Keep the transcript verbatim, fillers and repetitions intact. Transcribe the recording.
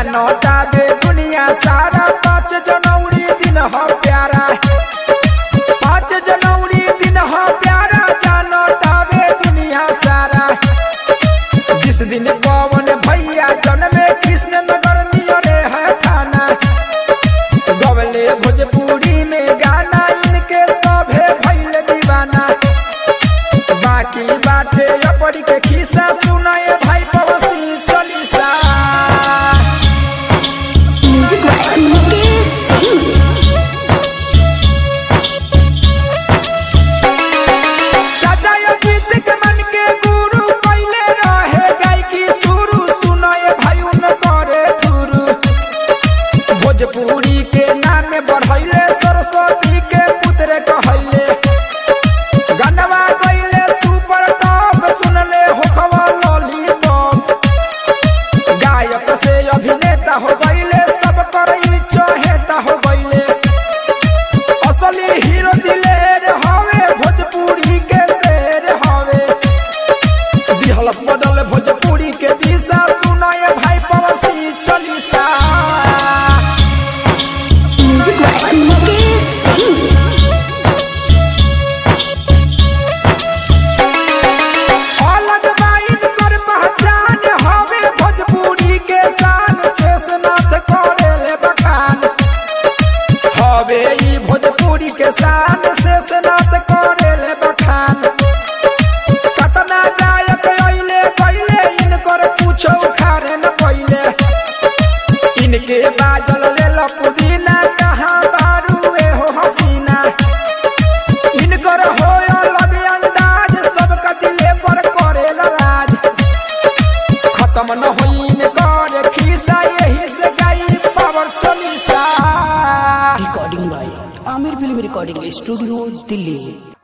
जानता बे दुनिया सारा। पाँच जनवरी दिन हो प्यारा, पाँच जनवरी दिन हो प्यारा, जानता बे दुनिया सारा। जिस दिन पवन भैया जन्मे कृष्ण नगर नियरे है थाना। गवले भोजपुरी में गाना इनके सभे भइल दीवाना। बाकी बाटे अपरी के खिस्सा सुनाए भाई पवसी चालीसा। म्यूजिक के सिंह चाचा अजीत के मन के गुरु पहले रहे गायकी शुरू। सुनाए भाई उन करे थुरू। भोजपुरी के नाम बढ़ैले सरस्वती के पुत्र कहैले। गनवा गईले सुपर टॉप सुनले होखवा लॉलीपॉप। गायक से अभिनेता हो गईले सब करई चहेता हो गईले। असली हीरो दिलेर हवे भोजपुरी के शेर हवे। दिहलस बदल भोजपुरी के दिशा सुनाए भाई पवसी चालीसा। म्यूजिक के सिंह अलग बाइन कर पहचान हवे भोजपुरी के शान। शेषनाथ करेले बखान हवे ई भोजपुरी के शान। शेषनाथ करेले बखान। कतना गायक अइले पहिले इनकर पूछो खारे न पहिले। इनके बाजल लेल पुदीना कहाँ बारू ए हो हसीना। इनकर हो अलग अंदाज सबका दिले पर करेला राज। खत्म न होई इनकर खिस्सा यही से गाई power Chalisa. Recording by Aamir film recording studio Delhi.